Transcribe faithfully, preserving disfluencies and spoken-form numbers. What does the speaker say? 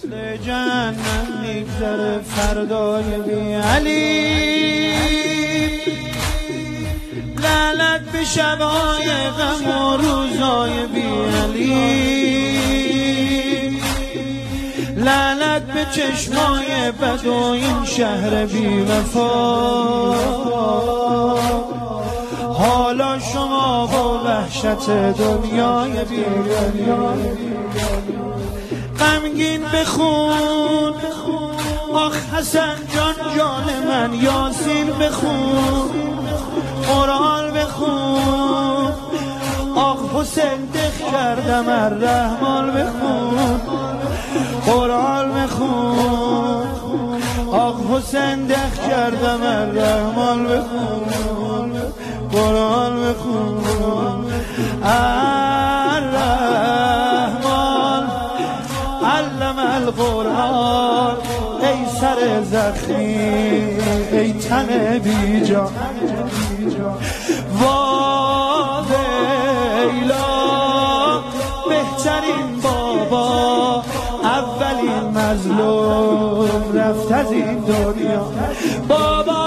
مثل جهنم میگذره فردای بی علی. لعنت به شبهای غم و روزای بی علی، لعنت به چشمای بد و این شهر بی وفا. حالا شما با وحشت دنیای بی علی غمگین بخون، آخ حسن جان جان من یاسین بخون، قرآن بخون، آخ حسین دخ کردم الرحمن بخون، قرآن بخون، آخ حسین دخ کردم الرحمن بخون، قرآن بخون. الرحمن علم القرآن، ای سر زخمی ای تن بی جان، ویلا بهترین بابا اولین مظلوم رفت از این دنیا. بابا